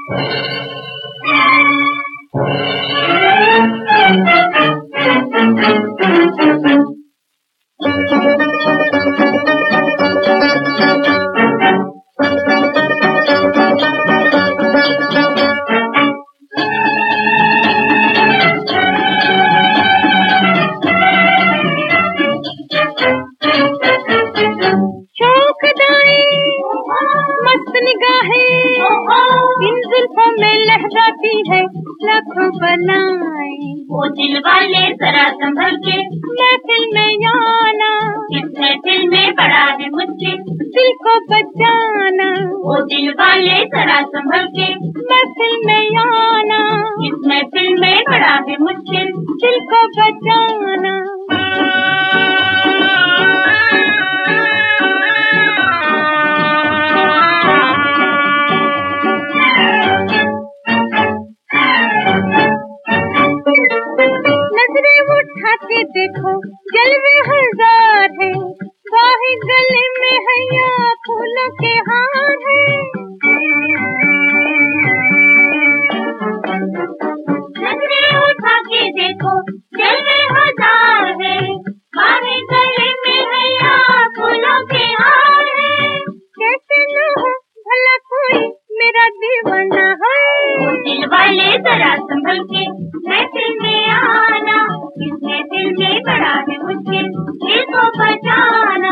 मस्त निगाहें इन जुल्फों में लहराती है लाखों बलाएं। वो दिल वाले जरा संभल के महफिल में आना, इस महफिल में बड़ा है मुश्किल दिल को बचाना। वो दिल वाले जरा संभल के महफिल में आना, इस महफिल में बड़ा है मुश्किल दिल को बचाना। नजरें उठा के देखो जलवे हजार है, बाहें गले में है या फूलों के हार है। नजरें उठा के देखो जलवे हजार है, बाहें गले में है या फूलों के हार है। कैसे न हो भला कोई मेरा दीवाना है। वो दिल वाले जरा संभल के महफिल में आना, इस महफिल में बड़ा है मुश्किल दिल को बचाना।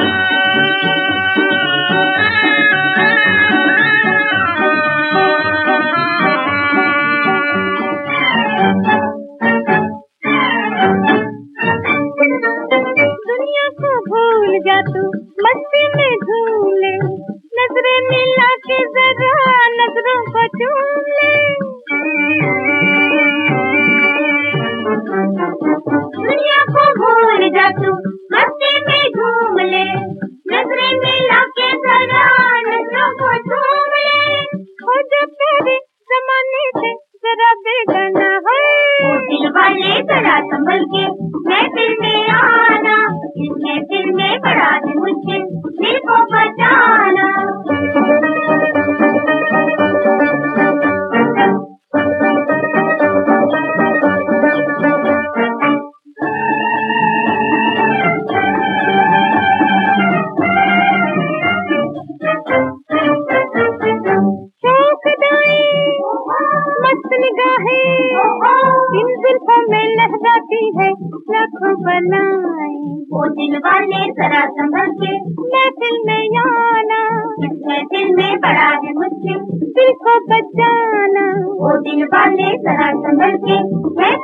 दुनिया को भूल जा तू मस्ती में झूले, नजरें मिला के जरा नजरों को चूम ले। दुनिया को भूल जा तू मस्ती में झूम ले, नजरें मिला के जरा नजरों को चूम ले। हो जा प्यारे जमाने से जरा बेगाना है। वो दिल वाले जरा संभल के महफिल में आना, इस महफिल में बड़ा है मुश्किल दिल को बचाना। मस्त निगाहें इन जुल्फों में लहराती है लाखों बलाएं। वो दिल वाले जरा संभल के महफिल में आना, इस महफिल में बड़ा है मुश्किल दिल को बचाना। वो दिल वाले जरा संभल के